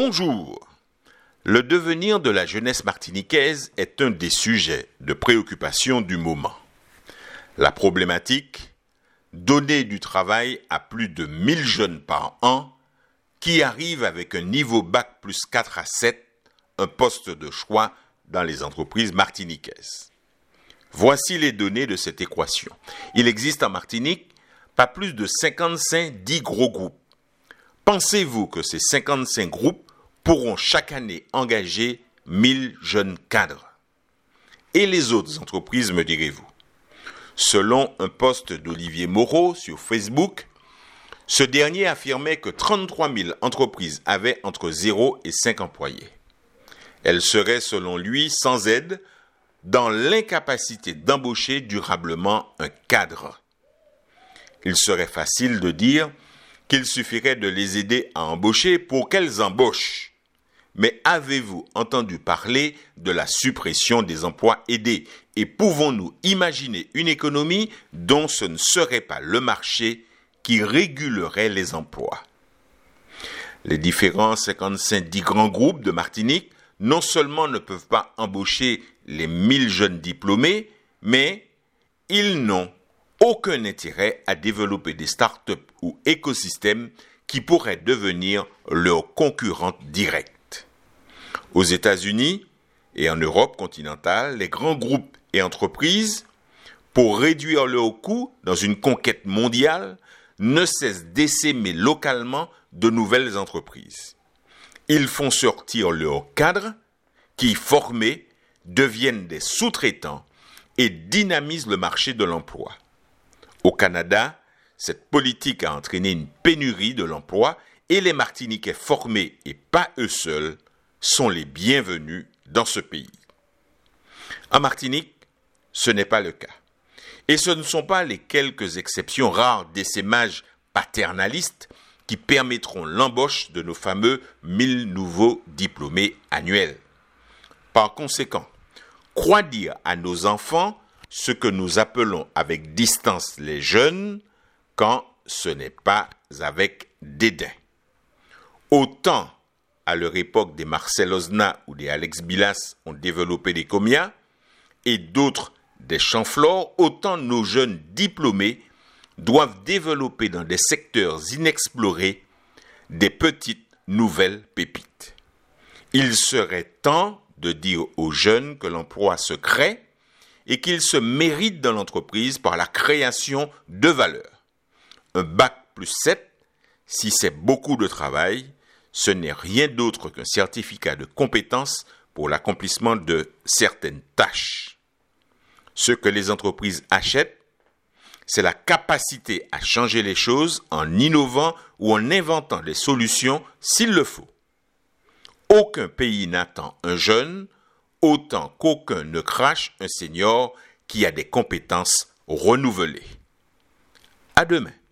Bonjour. Le devenir de la jeunesse martiniquaise est un des sujets de préoccupation du moment. La problématique, donner du travail à plus de 1000 jeunes par an qui arrivent avec un niveau bac plus 4 à 7, un poste de choix dans les entreprises martiniquaises. Voici les données de cette équation. Il existe en Martinique pas plus de 55 dits gros groupes. Pensez-vous que ces 55 groupes pourront chaque année engager 1000 jeunes cadres? Et les autres entreprises, me direz-vous? Selon un post d'Olivier Moreau sur Facebook, ce dernier affirmait que 33 000 entreprises avaient entre 0 et 5 employés. Elles seraient, selon lui, sans aide, dans l'incapacité d'embaucher durablement un cadre. Il serait facile de dire qu'il suffirait de les aider à embaucher pour qu'elles embauchent. Mais avez-vous entendu parler de la suppression des emplois aidés? Et pouvons-nous imaginer une économie dont ce ne serait pas le marché qui régulerait les emplois? Les différents 55 dits grands groupes de Martinique non seulement ne peuvent pas embaucher les 1000 jeunes diplômés, mais ils n'ont aucun intérêt à développer des start-up ou écosystèmes qui pourraient devenir leurs concurrents directs. Aux États-Unis et en Europe continentale, les grands groupes et entreprises, pour réduire leurs coûts dans une conquête mondiale, ne cessent d'essaimer localement de nouvelles entreprises. Ils font sortir leurs cadres qui, formés, deviennent des sous-traitants et dynamisent le marché de l'emploi. Au Canada, cette politique a entraîné une pénurie de l'emploi et les Martiniquais formés et pas eux seuls sont les bienvenus dans ce pays. En Martinique, ce n'est pas le cas. Et ce ne sont pas les quelques exceptions rares d'essaimages paternalistes qui permettront l'embauche de nos fameux 1000 nouveaux diplômés annuels. Par conséquent, quoi dire à nos enfants ce que nous appelons avec distance les jeunes quand ce n'est pas avec dédain? Autant à leur époque des Marcel Ozna ou des Alex Bilas ont développé des comias et d'autres des Champflore, autant nos jeunes diplômés doivent développer dans des secteurs inexplorés des petites nouvelles pépites. Il serait temps de dire aux jeunes que l'emploi se crée et qu'il se mérite dans l'entreprise par la création de valeur. Un bac plus 7, si c'est beaucoup de travail, ce n'est rien d'autre qu'un certificat de compétence pour l'accomplissement de certaines tâches. Ce que les entreprises achètent, c'est la capacité à changer les choses en innovant ou en inventant des solutions s'il le faut. Aucun pays n'attend un jeune autant qu'aucun ne crache un senior qui a des compétences renouvelées. À demain.